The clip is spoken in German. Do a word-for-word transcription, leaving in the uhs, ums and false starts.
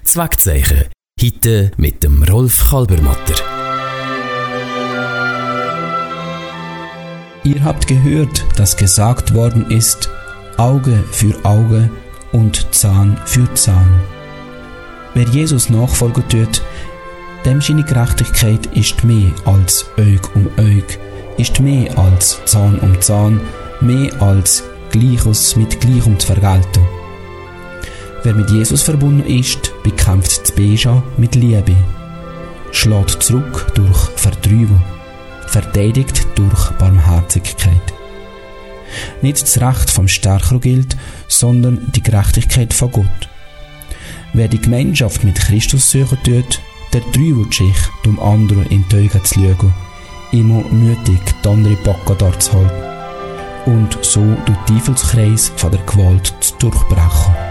Zweckzeichen. Heute mit dem Rolf Kalbermatter. Ihr habt gehört, dass gesagt worden ist, Auge für Auge und Zahn für Zahn. Wer Jesus nachfolgen tut, dem seine Gerechtigkeit ist mehr als Äug um Äug, ist mehr als Zahn um Zahn, mehr als Gleiches mit Gleichem zu vergelten. Wer mit Jesus verbunden ist, bekämpft das Böse mit Liebe, schlägt zurück durch Vertreibung, verteidigt durch Barmherzigkeit. Nicht das Recht vom Stärkeren gilt, sondern die Gerechtigkeit von Gott. Wer die Gemeinschaft mit Christus suchen tut, der treibt sich, um anderen in die Augen zu schauen, immer mutig die andere Backe dort zu halten und so den Teufelskreis von der Gewalt zu durchbrechen.